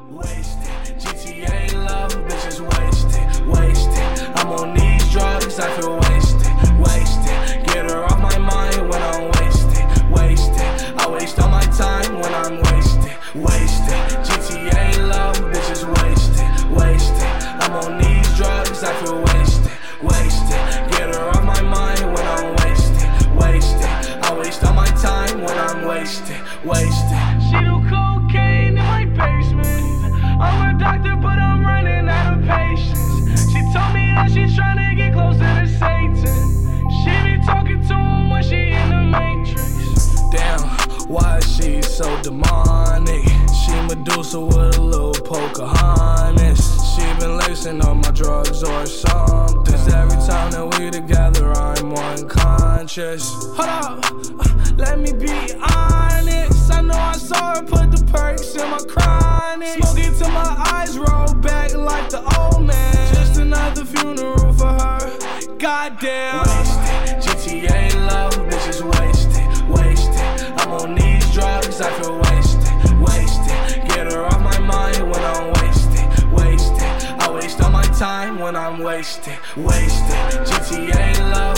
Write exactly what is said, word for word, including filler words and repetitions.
Wasted, G T A love, bitches wasted, wasted. I'm on these drugs, I feel wasted, wasted. Get her off my mind when I'm wasted, wasted. I waste all my time when I'm wasted, wasted. G T A love, bitches wasted, wasted. I'm on these drugs, I feel wasted, wasted. Get her off my mind when I'm wasted, wasted. I waste all my time when I'm wasted, wasted. She do cocaine in my basement. I'm a doctor, but I'm running out of patience. She told me that she's trying to get closer to Satan. She be talking to him when she in the Matrix. Damn, why is she so demonic? She Medusa with a little Pocahontas. She been lacing on my drugs or something. Cause every time that we together, I'm unconscious. Hold up, let me be honest. I know I saw her put the perks in my chronic. Smoking till my eyes roll back like the old man. Just another funeral for her. Goddamn. Wasted, G T A love, bitches wasted, wasted. I'm on these drugs, I feel wasted, wasted. Get her off my mind when I'm wasted, wasted. I waste all my time when I'm wasted, wasted. G T A love.